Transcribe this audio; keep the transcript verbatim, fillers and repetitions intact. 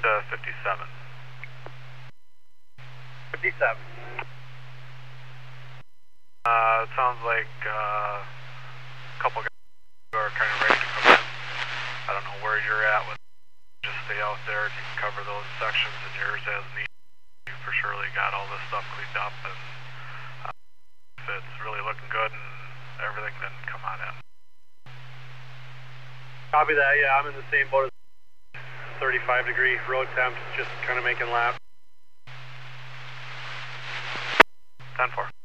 to fifty-seven. fifty-seven. Uh, it sounds like uh, a couple guys are kind of ready to come in. I don't know where you're at with. Just stay out there and you can cover those sections and yours as needed. You for surely got all this stuff cleaned up, and uh, if it's really looking good and everything, then come on in. Copy that, yeah, I'm in the same boat as thirty-five degree road temps, just kind of making laps. ten four.